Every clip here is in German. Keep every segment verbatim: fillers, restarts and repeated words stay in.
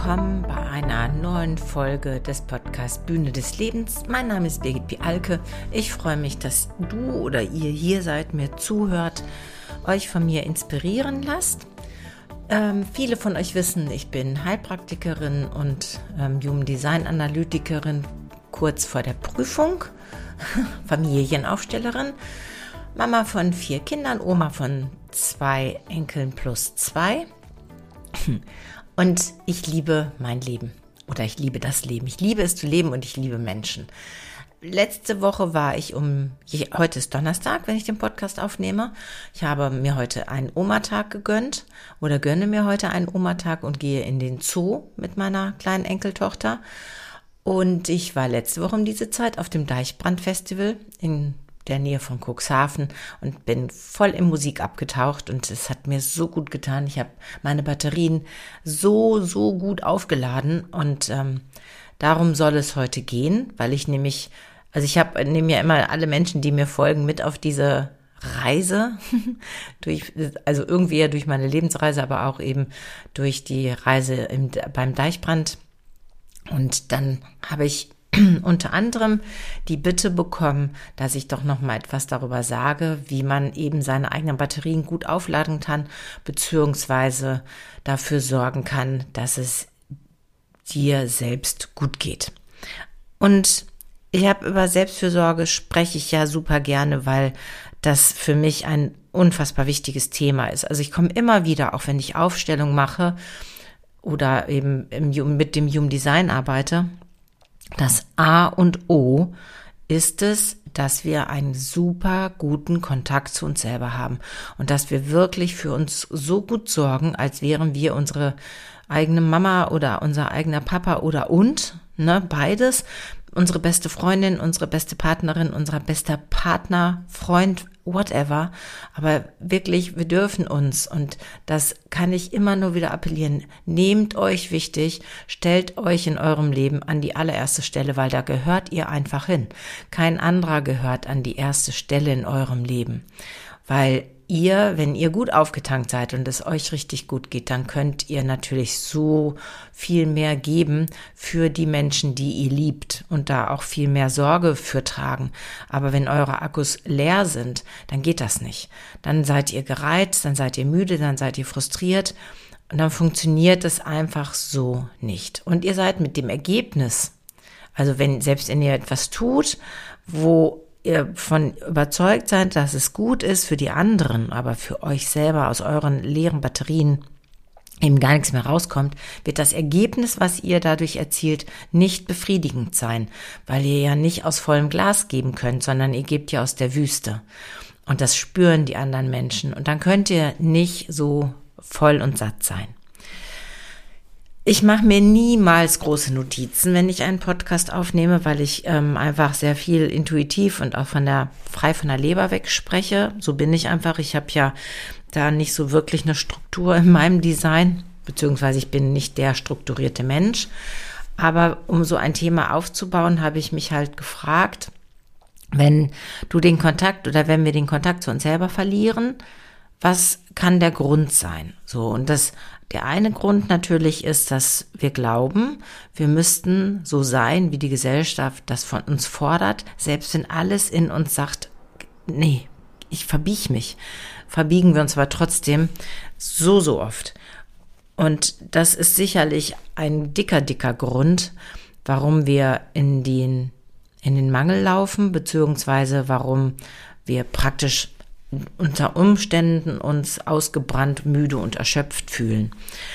willkommen bei einer neuen Folge des Podcasts Bühne des Lebens. Mein Name ist Birgit Bialke. Ich freue mich, dass du oder ihr hier seid, mir zuhört, euch von mir inspirieren lasst. Ähm, viele von euch wissen, ich bin Heilpraktikerin und ähm, Human Design Analytikerin, kurz vor der Prüfung, Familienaufstellerin, Mama von vier Kindern, Oma von zwei Enkeln plus zwei. Und ich liebe mein Leben oder ich liebe das Leben. Ich liebe es zu leben und ich liebe Menschen. Letzte Woche war ich um, heute ist Donnerstag, wenn ich den Podcast aufnehme. Ich habe mir heute einen Oma-Tag gegönnt oder gönne mir heute einen Oma-Tag und gehe in den Zoo mit meiner kleinen Enkeltochter. Und ich war letzte Woche um diese Zeit auf dem Deichbrand-Festival in der Nähe von Cuxhaven und bin voll in Musik abgetaucht und es hat mir so gut getan. Ich habe meine Batterien so, so gut aufgeladen und ähm, darum soll es heute gehen, weil ich nämlich, also ich habe nehme ja immer alle Menschen, die mir folgen, mit auf diese Reise, durch, also irgendwie ja durch meine Lebensreise, aber auch eben durch die Reise im, beim Deichbrand. Und dann habe ich unter anderem die Bitte bekommen, dass ich doch noch mal etwas darüber sage, wie man eben seine eigenen Batterien gut aufladen kann, beziehungsweise dafür sorgen kann, dass es dir selbst gut geht. Und ich habe über Selbstfürsorge spreche ich ja super gerne, weil das für mich ein unfassbar wichtiges Thema ist. Also ich komme immer wieder, auch wenn ich Aufstellung mache oder eben im, mit dem Human Design arbeite, das A und O ist es, dass wir einen super guten Kontakt zu uns selber haben und dass wir wirklich für uns so gut sorgen, als wären wir unsere eigene Mama oder unser eigener Papa oder und, ne, beides, unsere beste Freundin, unsere beste Partnerin, unser bester Partner, Freund, whatever. Aber wirklich, wir dürfen uns, und das kann ich immer nur wieder appellieren, nehmt euch wichtig, stellt euch in eurem Leben an die allererste Stelle, weil da gehört ihr einfach hin. Kein anderer gehört an die erste Stelle in eurem Leben, weil ihr, wenn ihr gut aufgetankt seid und es euch richtig gut geht, dann könnt ihr natürlich so viel mehr geben für die Menschen, die ihr liebt und da auch viel mehr Sorge für tragen. Aber wenn eure Akkus leer sind, dann geht das nicht. Dann seid ihr gereizt, dann seid ihr müde, dann seid ihr frustriert und dann funktioniert es einfach so nicht. Und ihr seid mit dem Ergebnis, also wenn selbst wenn ihr etwas tut, wo ihr von überzeugt seid, dass es gut ist für die anderen, aber für euch selber aus euren leeren Batterien eben gar nichts mehr rauskommt, wird das Ergebnis, was ihr dadurch erzielt, nicht befriedigend sein, weil ihr ja nicht aus vollem Glas geben könnt, sondern ihr gebt ja aus der Wüste. Und das spüren die anderen Menschen. Und dann könnt ihr nicht so voll und satt sein. Ich mache mir niemals große Notizen, wenn ich einen Podcast aufnehme, weil ich ähm, einfach sehr viel intuitiv und auch von der frei von der Leber weg spreche. So bin ich einfach. Ich habe ja da nicht so wirklich eine Struktur in meinem Design, beziehungsweise ich bin nicht der strukturierte Mensch. Aber um so ein Thema aufzubauen, habe ich mich halt gefragt, wenn du den Kontakt oder wenn wir den Kontakt zu uns selber verlieren, was kann der Grund sein? So, und das Der eine Grund natürlich ist, dass wir glauben, wir müssten so sein, wie die Gesellschaft das von uns fordert, selbst wenn alles in uns sagt, nee, ich verbiege mich. Verbiegen wir uns aber trotzdem so, so oft. Und das ist sicherlich ein dicker, dicker Grund, warum wir in den, in den Mangel laufen, beziehungsweise warum wir praktisch unter Umständen uns ausgebrannt, müde und erschöpft fühlen.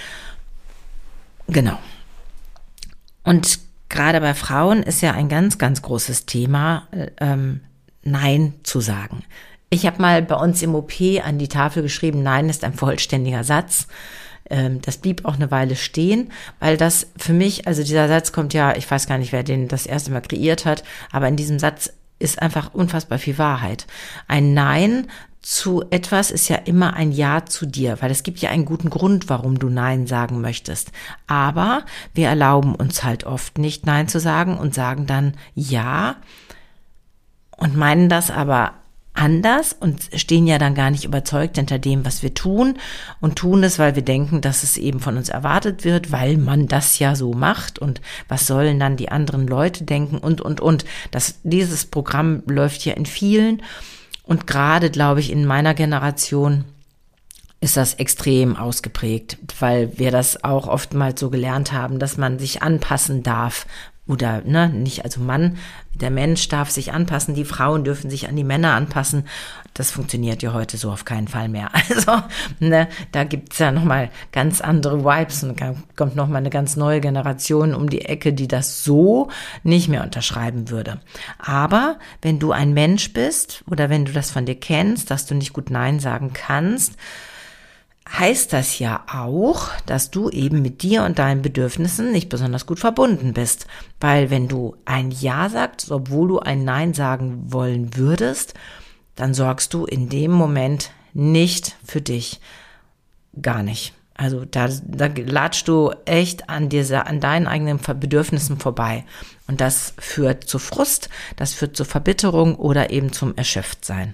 Genau. Und gerade bei Frauen ist ja ein ganz, ganz großes Thema, ähm, Nein zu sagen. Ich habe mal bei uns im O P an die Tafel geschrieben, Nein ist ein vollständiger Satz. Ähm, das blieb auch eine Weile stehen, weil das für mich, also dieser Satz kommt ja, ich weiß gar nicht, wer den das erste Mal kreiert hat, aber in diesem Satz ist einfach unfassbar viel Wahrheit. Ein Nein zu etwas ist ja immer ein Ja zu dir, weil es gibt ja einen guten Grund, warum du Nein sagen möchtest. Aber wir erlauben uns halt oft nicht Nein zu sagen und sagen dann Ja und meinen das aber anders und stehen ja dann gar nicht überzeugt hinter dem, was wir tun und tun es, weil wir denken, dass es eben von uns erwartet wird, weil man das ja so macht und was sollen dann die anderen Leute denken und, und, und. Das, dieses Programm läuft ja in vielen und gerade, glaube ich, in meiner Generation ist das extrem ausgeprägt, weil wir das auch oftmals so gelernt haben, dass man sich anpassen darf. Oder, ne, nicht, also Mann, der Mensch darf sich anpassen, die Frauen dürfen sich an die Männer anpassen. Das funktioniert ja heute so auf keinen Fall mehr. Also, ne, da gibt's ja nochmal ganz andere Vibes und da kommt nochmal eine ganz neue Generation um die Ecke, die das so nicht mehr unterschreiben würde. Aber wenn du ein Mensch bist oder wenn du das von dir kennst, dass du nicht gut Nein sagen kannst, heißt das ja auch, dass du eben mit dir und deinen Bedürfnissen nicht besonders gut verbunden bist. Weil wenn du ein Ja sagst, obwohl du ein Nein sagen wollen würdest, dann sorgst du in dem Moment nicht für dich. Gar nicht. Also da, da latschst du echt an dir, an deinen eigenen Bedürfnissen vorbei. Und das führt zu Frust, das führt zu Verbitterung oder eben zum Erschöpftsein.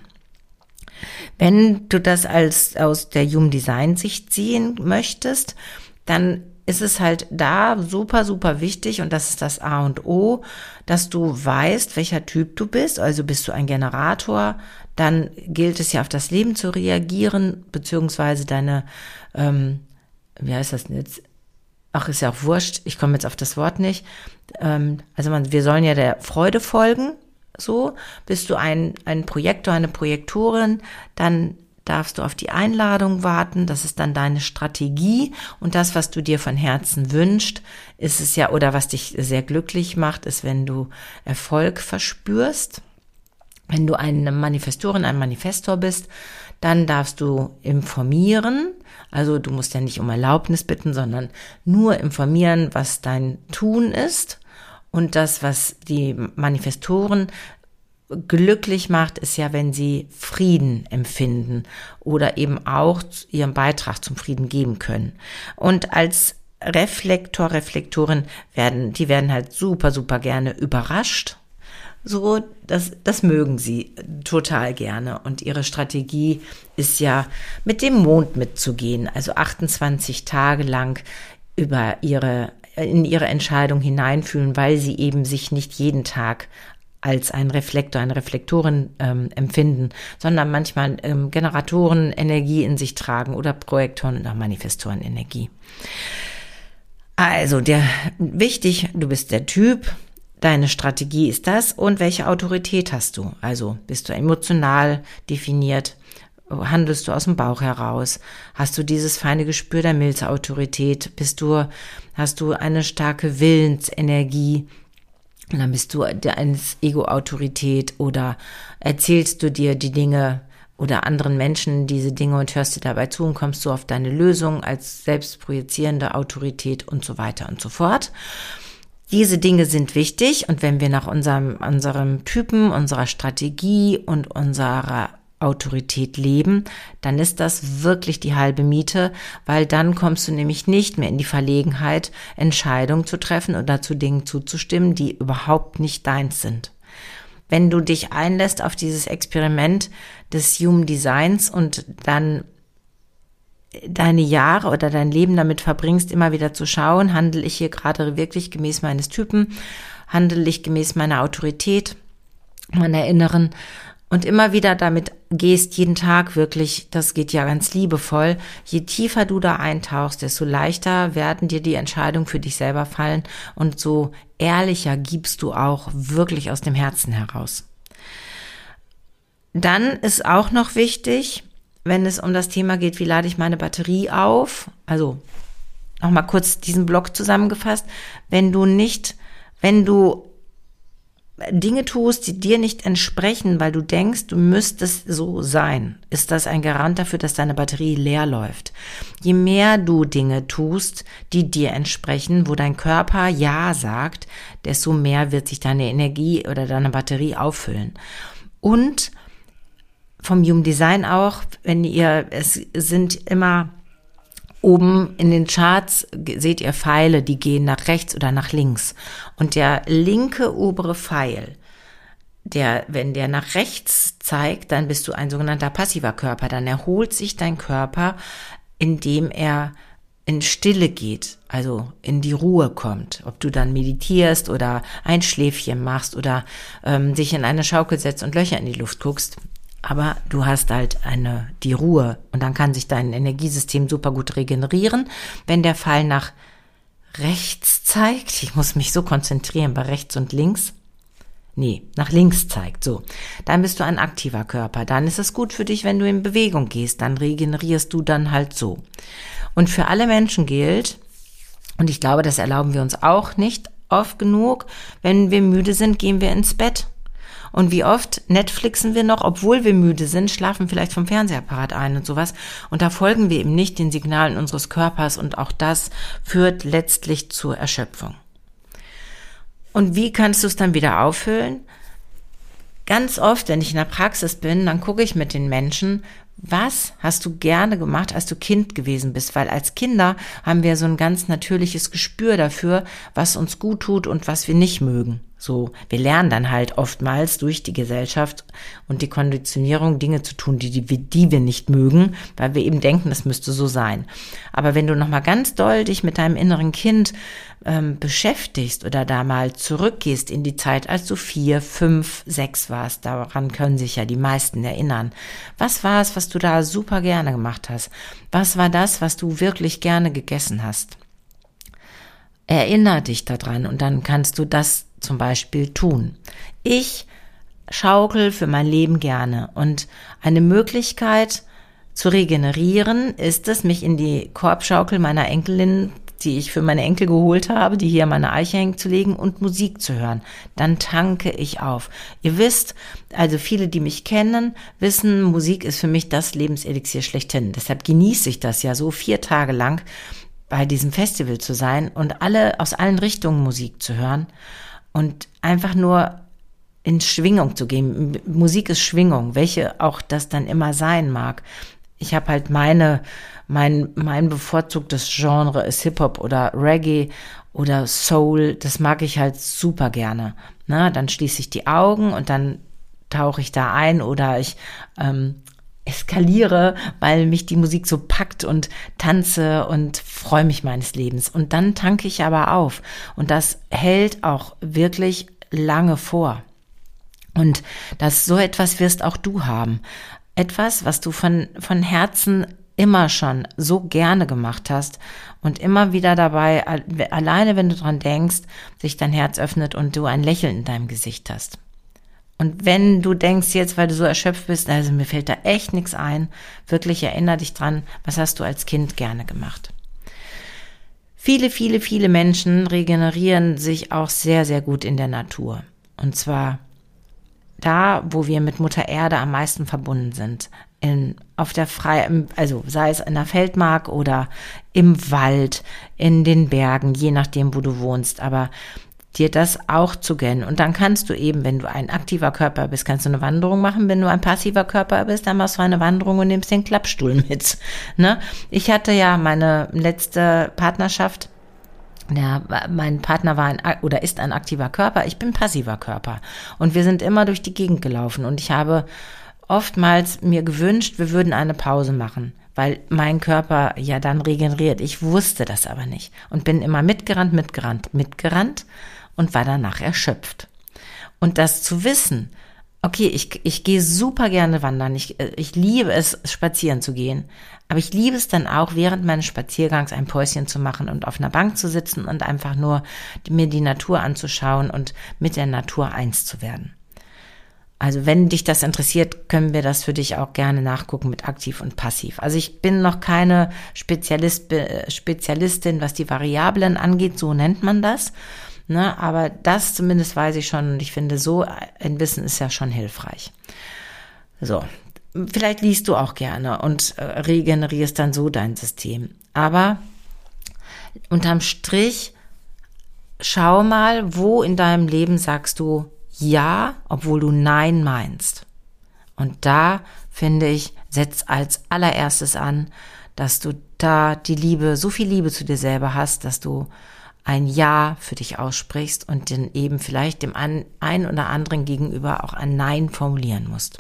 Wenn du das als aus der Human Design Sicht sehen möchtest, dann ist es halt da super, super wichtig und das ist das A und O, dass du weißt, welcher Typ du bist. Also bist du ein Generator, dann gilt es ja auf das Leben zu reagieren, beziehungsweise deine, ähm, wie heißt das denn jetzt? Ach, ist ja auch wurscht, ich komme jetzt auf das Wort nicht. Ähm, also man, wir sollen ja der Freude folgen. So, bist du ein, ein Projektor, eine Projektorin, dann darfst du auf die Einladung warten, das ist dann deine Strategie und das, was du dir von Herzen wünschst, ist es ja, oder was dich sehr glücklich macht, ist, wenn du Erfolg verspürst. Wenn du eine Manifestorin, ein Manifestor bist, dann darfst du informieren, also du musst ja nicht um Erlaubnis bitten, sondern nur informieren, was dein Tun ist. Und das, was die Manifestoren glücklich macht, ist ja, wenn sie Frieden empfinden oder eben auch ihren Beitrag zum Frieden geben können. Und als Reflektor, Reflektorin werden, die werden halt super, super gerne überrascht. So, das, das mögen sie total gerne. Und ihre Strategie ist ja, mit dem Mond mitzugehen, also achtundzwanzig Tage lang über ihre in ihre Entscheidung hineinfühlen, weil sie eben sich nicht jeden Tag als ein Reflektor, eine Reflektorin ähm, empfinden, sondern manchmal ähm, Generatoren Energie in sich tragen oder Projektoren oder Manifestoren Energie. Also der wichtig, du bist der Typ, deine Strategie ist das und welche Autorität hast du? Also bist du emotional definiert? Handelst du aus dem Bauch heraus? Hast du dieses feine Gespür der Milzautorität? Bist du, hast du eine starke Willensenergie? Und dann bist du eine Ego-Autorität oder erzählst du dir die Dinge oder anderen Menschen diese Dinge und hörst dir dabei zu und kommst du auf deine Lösung als selbstprojizierende Autorität und so weiter und so fort. Diese Dinge sind wichtig und wenn wir nach unserem, unserem Typen, unserer Strategie und unserer Autorität leben, dann ist das wirklich die halbe Miete, weil dann kommst du nämlich nicht mehr in die Verlegenheit, Entscheidungen zu treffen oder zu Dingen zuzustimmen, die überhaupt nicht deins sind. Wenn du dich einlässt auf dieses Experiment des Human Designs und dann deine Jahre oder dein Leben damit verbringst, immer wieder zu schauen, handle ich hier gerade wirklich gemäß meines Typen, handle ich gemäß meiner Autorität, meiner inneren und immer wieder damit gehst, jeden Tag wirklich, das geht ja ganz liebevoll, je tiefer du da eintauchst, desto leichter werden dir die Entscheidungen für dich selber fallen und so ehrlicher gibst du auch wirklich aus dem Herzen heraus. Dann ist auch noch wichtig, wenn es um das Thema geht, wie lade ich meine Batterie auf, also nochmal kurz diesen Block zusammengefasst, wenn du nicht, wenn du Dinge tust, die dir nicht entsprechen, weil du denkst, du müsstest so sein, ist das ein Garant dafür, dass deine Batterie leer läuft. Je mehr du Dinge tust, die dir entsprechen, wo dein Körper Ja sagt, desto mehr wird sich deine Energie oder deine Batterie auffüllen. Und vom Human Design auch, wenn ihr, es sind immer oben in den Charts seht ihr Pfeile, die gehen nach rechts oder nach links. Und der linke obere Pfeil der, wenn der nach rechts zeigt, dann bist du ein sogenannter passiver Körper. Dann erholt sich dein Körper, indem er in Stille geht, also in die Ruhe kommt. Ob du dann meditierst oder ein Schläfchen machst oder ähm, dich in eine Schaukel setzt und Löcher in die Luft guckst. Aber du hast halt eine die Ruhe und dann kann sich dein Energiesystem super gut regenerieren. Wenn der Pfeil nach rechts zeigt, ich muss mich so konzentrieren bei rechts und links, nee, nach links zeigt, so, dann bist du ein aktiver Körper. Dann ist es gut für dich, wenn du in Bewegung gehst, dann regenerierst du dann halt so. Und für alle Menschen gilt, und ich glaube, das erlauben wir uns auch nicht oft genug, wenn wir müde sind, gehen wir ins Bett. Und wie oft Netflixen wir noch, obwohl wir müde sind, schlafen vielleicht vom Fernsehapparat ein und sowas. Und da folgen wir eben nicht den Signalen unseres Körpers und auch das führt letztlich zur Erschöpfung. Und wie kannst du es dann wieder auffüllen? Ganz oft, wenn ich in der Praxis bin, dann gucke ich mit den Menschen, was hast du gerne gemacht, als du Kind gewesen bist? Weil als Kinder haben wir so ein ganz natürliches Gespür dafür, was uns gut tut und was wir nicht mögen. So, wir lernen dann halt oftmals durch die Gesellschaft und die Konditionierung Dinge zu tun, die, die, die wir nicht mögen, weil wir eben denken, das müsste so sein. Aber wenn du nochmal ganz doll dich mit deinem inneren Kind ähm, beschäftigst oder da mal zurückgehst in die Zeit, als du vier, fünf, sechs warst, daran können sich ja die meisten erinnern. Was war es, was du da super gerne gemacht hast? Was war das, was du wirklich gerne gegessen hast? Erinner dich daran und dann kannst du das zum Beispiel tun. Ich schaukel für mein Leben gerne und eine Möglichkeit zu regenerieren ist es, mich in die Korbschaukel meiner Enkelin, die ich für meine Enkel geholt habe, die hier an meiner Eiche hängt, zu legen und Musik zu hören. Dann tanke ich auf. Ihr wisst, also viele, die mich kennen, wissen, Musik ist für mich das Lebenselixier schlechthin. Deshalb genieße ich das ja so vier Tage lang bei diesem Festival zu sein und alle aus allen Richtungen Musik zu hören und einfach nur in Schwingung zu gehen. Musik ist Schwingung, welche auch das dann immer sein mag. Ich habe halt meine, mein, mein bevorzugtes Genre ist Hip-Hop oder Reggae oder Soul. Das mag ich halt super gerne. Na, dann schließe ich die Augen und dann tauche ich da ein oder ich ähm, eskaliere, weil mich die Musik so packt und tanze und freue mich meines Lebens. Und dann tanke ich aber auf. Und das hält auch wirklich lange vor. Und das so etwas wirst auch du haben. Etwas, was du von, von Herzen immer schon so gerne gemacht hast und immer wieder dabei, alleine wenn du dran denkst, sich dein Herz öffnet und du ein Lächeln in deinem Gesicht hast. Und wenn du denkst jetzt, weil du so erschöpft bist, also mir fällt da echt nichts ein, wirklich erinnere dich dran, was hast du als Kind gerne gemacht. Viele, viele, viele Menschen regenerieren sich auch sehr, sehr gut in der Natur. Und zwar da, wo wir mit Mutter Erde am meisten verbunden sind. In, auf der freien, also sei es in der Feldmark oder im Wald, in den Bergen, je nachdem, wo du wohnst. Aber dir das auch zu gönnen. Und dann kannst du eben, wenn du ein aktiver Körper bist, kannst du eine Wanderung machen. Wenn du ein passiver Körper bist, dann machst du eine Wanderung und nimmst den Klappstuhl mit. Ne? Ich hatte ja meine letzte Partnerschaft, der, mein Partner war ein oder ist ein aktiver Körper, ich bin passiver Körper. Und wir sind immer durch die Gegend gelaufen. Und ich habe oftmals mir gewünscht, wir würden eine Pause machen, weil mein Körper ja dann regeneriert. Ich wusste das aber nicht und bin immer mitgerannt, mitgerannt, mitgerannt und war danach erschöpft. Und das zu wissen, okay, ich, ich gehe super gerne wandern, ich, ich liebe es, spazieren zu gehen, aber ich liebe es dann auch, während meines Spaziergangs ein Päuschen zu machen und auf einer Bank zu sitzen und einfach nur mir die Natur anzuschauen und mit der Natur eins zu werden. Also wenn dich das interessiert, können wir das für dich auch gerne nachgucken mit aktiv und passiv. Also ich bin noch keine Spezialist, Spezialistin, was die Variablen angeht, so nennt man das. Ne, aber das zumindest weiß ich schon und ich finde, so ein Wissen ist ja schon hilfreich. So, vielleicht liest du auch gerne und regenerierst dann so dein System. Aber unterm Strich, schau mal, wo in deinem Leben sagst du ja, obwohl du nein meinst. Und da, finde ich, setz als allererstes an, dass du da die Liebe, so viel Liebe zu dir selber hast, dass du ein Ja für dich aussprichst und dann eben vielleicht dem einen oder anderen gegenüber auch ein Nein formulieren musst.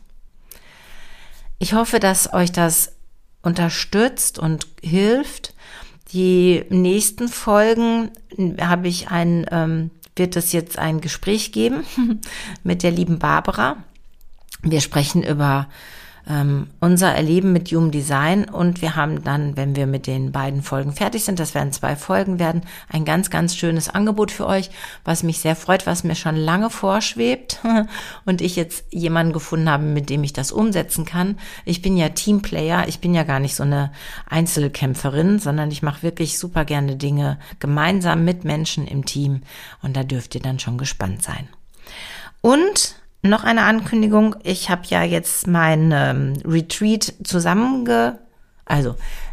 Ich hoffe, dass euch das unterstützt und hilft. Die nächsten Folgen habe ich ein, ähm, wird es jetzt ein Gespräch geben mit der lieben Barbara. Wir sprechen über ähm, unser Erleben mit Human Design und wir haben dann, wenn wir mit den beiden Folgen fertig sind, das werden zwei Folgen werden, ein ganz, ganz schönes Angebot für euch, was mich sehr freut, was mir schon lange vorschwebt und ich jetzt jemanden gefunden habe, mit dem ich das umsetzen kann. Ich bin ja Teamplayer, ich bin ja gar nicht so eine Einzelkämpferin, sondern ich mache wirklich super gerne Dinge gemeinsam mit Menschen im Team und da dürft ihr dann schon gespannt sein. Und noch eine Ankündigung, ich habe ja jetzt mein ähm, Retreat zusammenge... Also,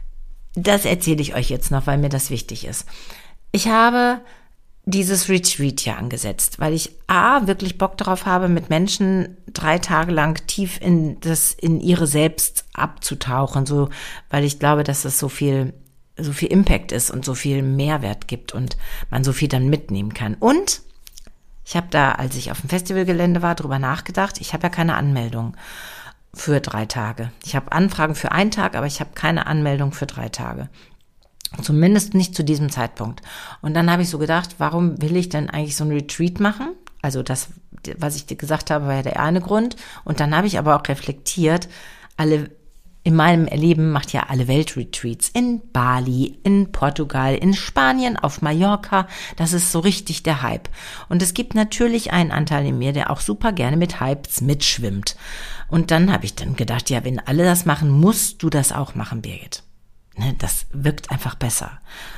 das erzähle ich euch jetzt noch, weil mir das wichtig ist. Ich habe dieses Retreat ja angesetzt, weil ich A, wirklich Bock darauf habe, mit Menschen drei Tage lang tief in das, in ihre Selbst abzutauchen, so, weil ich glaube, dass es so viel, so viel Impact ist und so viel Mehrwert gibt und man so viel dann mitnehmen kann. Und ich habe da, als ich auf dem Festivalgelände war, drüber nachgedacht. Ich habe ja keine Anmeldung für drei Tage. Ich habe Anfragen für einen Tag, aber ich habe keine Anmeldung für drei Tage. Zumindest nicht zu diesem Zeitpunkt. Und dann habe ich so gedacht, warum will ich denn eigentlich so ein Retreat machen? Also das, was ich dir gesagt habe, war ja der eine Grund. Und dann habe ich aber auch reflektiert, alle in meinem Erleben macht ja alle Welt Retreats in Bali, in Portugal, in Spanien, auf Mallorca. Das ist so richtig der Hype. Und es gibt natürlich einen Anteil in mir, der auch super gerne mit Hypes mitschwimmt. Und dann habe ich dann gedacht, ja, wenn alle das machen, musst du das auch machen, Birgit. Ne, das wirkt einfach besser.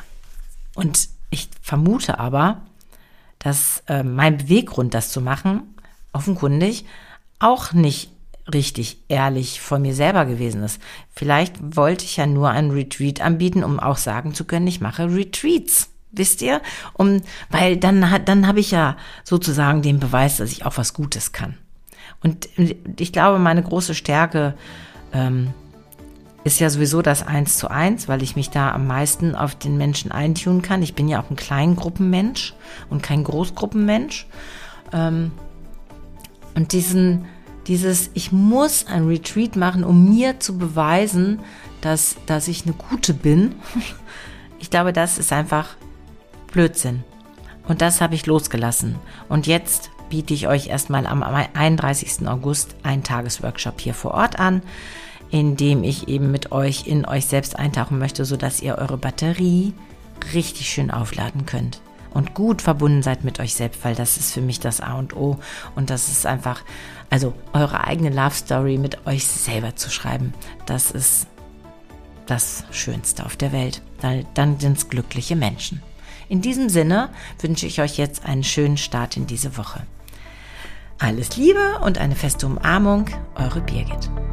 Und ich vermute aber, dass äh, mein Beweggrund, das zu machen, offenkundig auch nicht richtig ehrlich von mir selber gewesen ist. Vielleicht wollte ich ja nur einen Retreat anbieten, um auch sagen zu können, ich mache Retreats. Wisst ihr? Um, weil dann hat, dann habe ich ja sozusagen den Beweis, dass ich auch was Gutes kann. Und ich glaube, meine große Stärke ähm, ist ja sowieso das Eins zu Eins, weil ich mich da am meisten auf den Menschen eintunen kann. Ich bin ja auch ein Kleingruppenmensch und kein Großgruppenmensch. Ähm, und diesen Dieses, ich muss ein Retreat machen, um mir zu beweisen, dass, dass ich eine Gute bin. Ich glaube, das ist einfach Blödsinn. Und das habe ich losgelassen. Und jetzt biete ich euch erstmal am einunddreißigsten August einen Tagesworkshop hier vor Ort an, in dem ich eben mit euch in euch selbst eintauchen möchte, sodass ihr eure Batterie richtig schön aufladen könnt. Und gut verbunden seid mit euch selbst, weil das ist für mich das A und O. Und das ist einfach, also eure eigene Love Story mit euch selber zu schreiben, das ist das Schönste auf der Welt. Dann, dann sind es glückliche Menschen. In diesem Sinne wünsche ich euch jetzt einen schönen Start in diese Woche. Alles Liebe und eine feste Umarmung, eure Birgit.